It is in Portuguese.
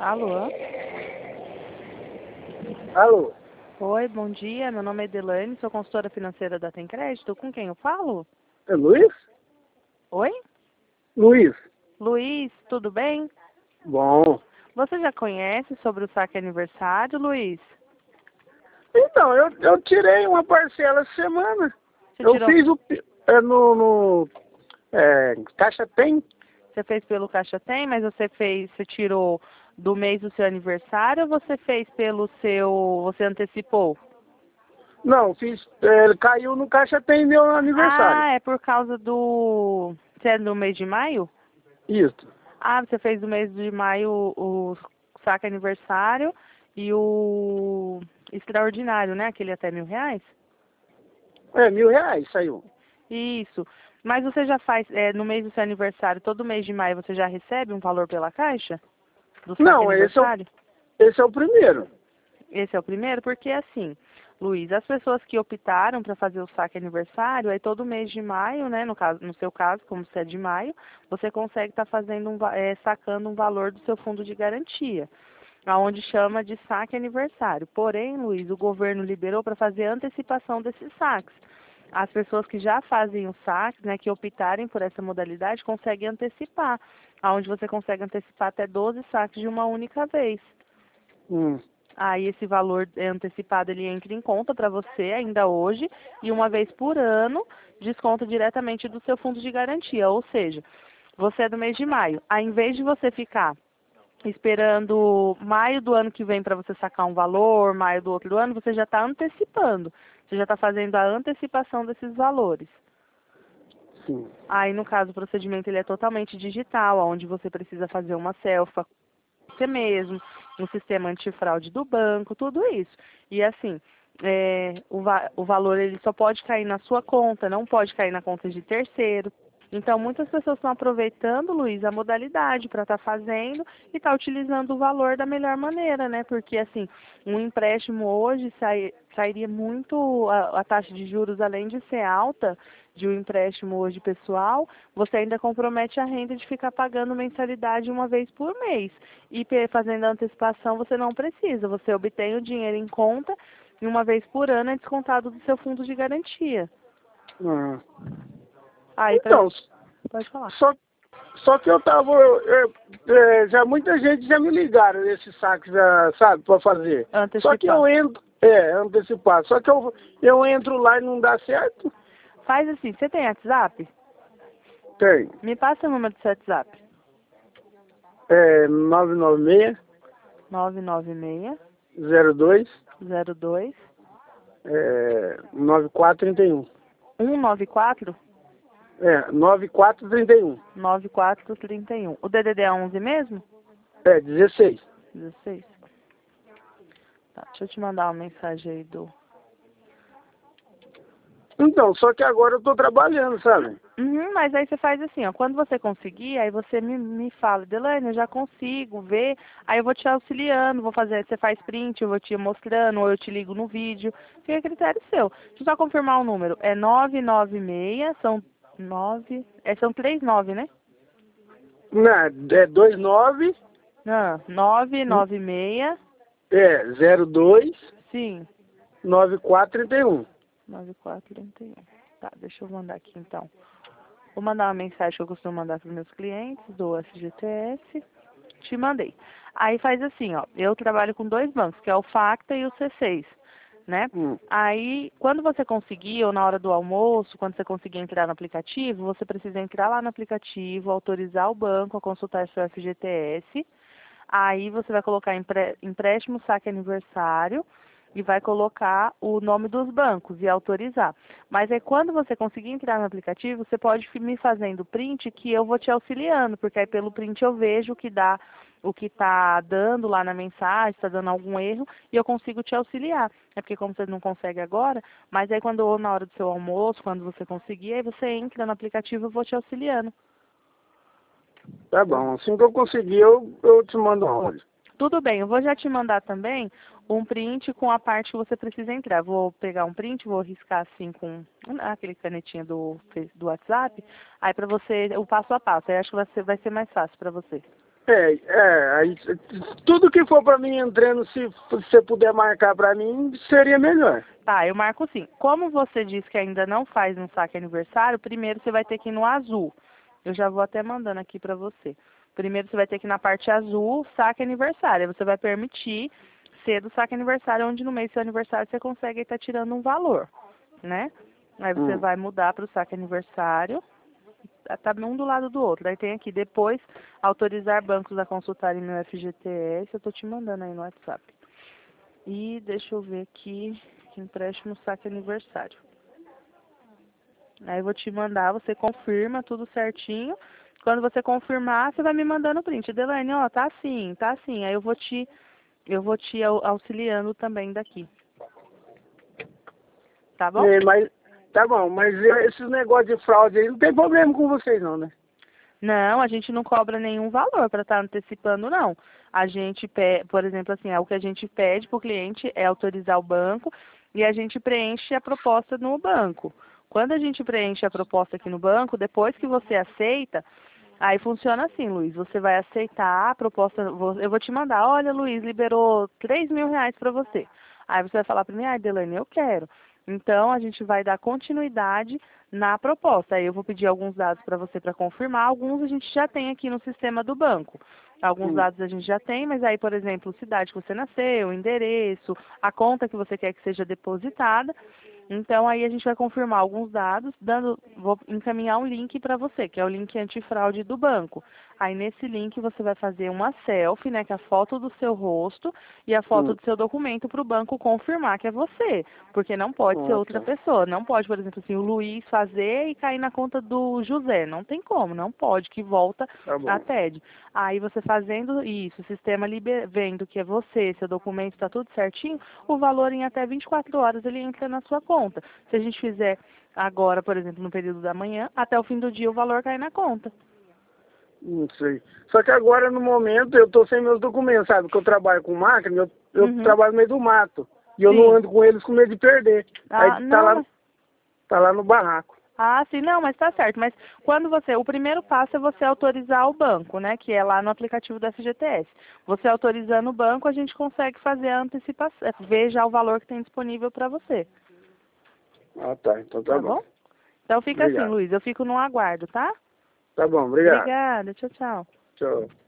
Alô? Alô? Oi, bom dia. Meu nome é Edelane, sou consultora financeira da Tem Crédito. Com quem eu falo? É Luiz? Oi? Luiz. Luiz, tudo bem? Bom. Você já conhece sobre o saque aniversário, Luiz? Então, eu tirei uma parcela essa semana. Você Eu tirou? fiz no Caixa Tem. Você fez pelo Caixa Tem, mas você tirou do mês do seu aniversário ou você fez pelo você antecipou? Não, fiz. Caiu no Caixa Tem meu aniversário. Ah, é por causa do... Você é do mês de maio? Isso. Ah, você fez do mês de maio o saque aniversário e o extraordinário, né? Aquele até R$ 1.000? R$ 1.000 saiu. Isso. Mas você já faz, no mês do seu aniversário, todo mês de maio, você já recebe um valor pela Caixa? Do saque Não, aniversário? esse é o primeiro. Esse é o primeiro, porque assim, Luiz, as pessoas que optaram para fazer o saque aniversário, aí todo mês de maio, né, no seu caso, como você é de maio, você consegue estar fazendo sacando um valor do seu fundo de garantia, aonde chama de saque aniversário. Porém, Luiz, o governo liberou para fazer antecipação desses saques. As pessoas que já fazem os saques, né, que optarem por essa modalidade, conseguem antecipar, aonde você consegue antecipar até 12 saques de uma única vez. Hum. Aí esse valor antecipado ele entra em conta para você ainda hoje e uma vez por ano desconta diretamente do seu fundo de garantia. Ou seja, você é do mês de maio. Aí, em vez de você ficar esperando maio do ano que vem para você sacar um valor, maio do outro ano, você já está antecipando. Você já está fazendo a antecipação desses valores. Sim. Aí, no caso, o procedimento ele é totalmente digital, onde você precisa fazer uma selfie você mesmo, um sistema antifraude do banco, tudo isso. E assim, o valor ele só pode cair na sua conta, não pode cair na conta de terceiro. Então, muitas pessoas estão aproveitando, Luiz, a modalidade para estar fazendo e estar utilizando o valor da melhor maneira, né? Porque, assim, um empréstimo hoje sairia muito, a taxa de juros, além de ser alta, de um empréstimo hoje pessoal, você ainda compromete a renda de ficar pagando mensalidade uma vez por mês. E fazendo a antecipação, você não precisa, você obtém o dinheiro em conta e uma vez por ano é descontado do seu fundo de garantia. Ah. Aí, Então, pode falar. só que eu tava. Já muita gente já me ligaram nesses saques, sabe, para fazer. Só que Antecipar. eu entro. Antecipar. Só que eu entro lá e não dá certo. Faz assim, você tem WhatsApp? Tem. Me passa o número do seu WhatsApp. 996 996 02 02 9431. 194 9431. 9431. O DDD é 11 mesmo? 16. 16. Tá, deixa eu te mandar uma mensagem aí do... Então, só que agora eu tô trabalhando, sabe? Uhum, mas aí você faz assim, ó, quando você conseguir, aí você me fala, Delane, eu já consigo ver, aí eu vou te auxiliando, vou fazer, você faz print, eu vou te mostrando, ou eu te ligo no vídeo, fica a critério seu. Deixa eu só confirmar o número, é 996, são 39, né? Não, 29, Ah, 996, 02 sim, 9431. 9431. Tá, deixa eu mandar aqui então. Vou mandar uma mensagem que eu costumo mandar para os meus clientes do FGTS. Te mandei. Aí faz assim, ó. Eu trabalho com dois bancos, que é o Facta e o C6, né? Hum. Aí, quando você conseguir, ou na hora do almoço, quando você conseguir entrar no aplicativo, você precisa entrar lá no aplicativo, autorizar o banco a consultar seu FGTS. Aí você vai colocar empréstimo saque aniversário e vai colocar o nome dos bancos e autorizar. Mas aí quando você conseguir entrar no aplicativo, você pode me fazendo print que eu vou te auxiliando, porque aí pelo print eu vejo o que está dando lá na mensagem, está dando algum erro, e eu consigo te auxiliar. É porque como você não consegue agora, mas aí quando ou na hora do seu almoço, quando você conseguir, aí você entra no aplicativo e eu vou te auxiliando. Tá bom. Assim que eu conseguir, eu te mando um áudio. Tudo bem, eu vou já te mandar também um print com a parte que você precisa entrar. Vou pegar um print, vou riscar assim com aquele canetinha do WhatsApp, aí para você, o passo a passo, aí acho que vai ser mais fácil para você. Aí, tudo que for para mim entrando, se você puder marcar para mim, seria melhor. Tá, eu marco sim. Como você disse que ainda não faz um saque aniversário, primeiro você vai ter que ir no azul. Eu já vou até mandando aqui para você. Primeiro você vai ter que ir na parte azul, saque aniversário. Aí você vai permitir ser do saque aniversário, onde no mês do seu aniversário você consegue estar tirando um valor, né? Aí você vai mudar para o saque aniversário. Tá um do lado do outro. Daí tem aqui, depois, autorizar bancos a consultarem meu FGTS. Eu tô te mandando aí no WhatsApp. E deixa eu ver aqui, empréstimo saque aniversário. Aí eu vou te mandar, você confirma tudo certinho. Quando você confirmar, você vai me mandando o print. Delaine, ó, tá assim, tá assim. Aí eu vou te auxiliando também daqui. Tá bom? Mas, tá bom, mas esses negócios de fraude aí não tem problema com vocês não, né? Não, a gente não cobra nenhum valor para estar antecipando, não. A gente, por exemplo, assim, o que a gente pede para o cliente é autorizar o banco e a gente preenche a proposta no banco. Quando a gente preenche a proposta aqui no banco, depois que você aceita, aí funciona assim, Luiz, você vai aceitar a proposta, eu vou te mandar, olha, Luiz, liberou R$ 3.000 para você. Aí você vai falar para mim, ai, Delane, eu quero. Então, a gente vai dar continuidade na proposta. Aí eu vou pedir alguns dados para você para confirmar. Alguns a gente já tem aqui no sistema do banco. Alguns dados a gente já tem, mas aí, por exemplo, cidade que você nasceu, endereço, a conta que você quer que seja depositada. Então, aí a gente vai confirmar alguns dados, vou encaminhar um link para você, que é o link antifraude do banco. Aí, nesse link, você vai fazer uma selfie, né, com a foto do seu rosto e a foto do seu documento para o banco confirmar que é você, porque não pode ser outra pessoa. Não pode, por exemplo, assim, o Luiz fazer e cair na conta do José. Não tem como, não pode, que volta a TED. Aí, você fazendo isso, o sistema vendo que é você, seu documento está tudo certinho, o valor em até 24 horas ele entra na sua conta. Se a gente fizer agora, por exemplo, no período da manhã, até o fim do dia o valor cai na conta. Não sei. Só que agora, no momento, eu tô sem meus documentos, sabe? Que eu trabalho com máquina, eu trabalho no meio do mato. E eu não ando com eles com medo de perder. Aí tá lá no barraco. Ah, sim, não, mas tá certo. Mas quando o primeiro passo é você autorizar o banco, né? Que é lá no aplicativo do FGTS. Você autorizando o banco, a gente consegue fazer a antecipação, ver já o valor que tem disponível para você. Ah, tá. Então tá bom. Então fica assim, Luiz, eu fico no aguardo, tá? Tá bom, obrigado. Obrigada, tchau, tchau. Tchau.